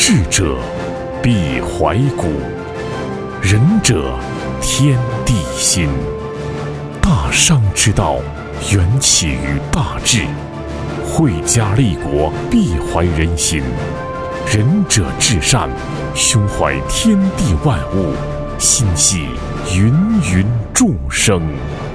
智者必怀古，仁者天地心。大商之道，缘起于大智，惠家立国，必怀人心。仁者至善，胸怀天地万物，心系芸芸众生。